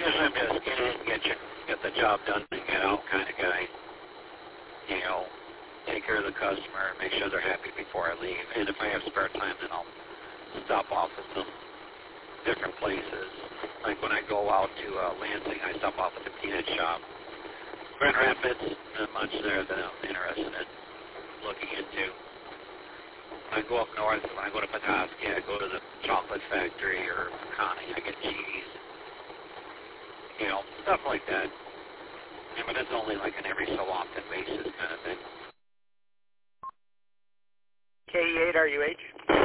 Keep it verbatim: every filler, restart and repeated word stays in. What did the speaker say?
usually I'm just get in, get your, get the job done, and get out kind of guy. You know, take care of the customer, make sure they're happy before I leave. And if I have spare time, then I'll stop off at some different places. Like when I go out to uh, Lansing, I stop off at the peanut shop. Grand Rapids, not much there that I'm interested in looking into. I go up north, I go to Petoskey, I go to the chocolate factory or Connie, I get cheese. You know, stuff like that. Yeah, but it's only like an every so often basis kind of thing. K E eight R U H.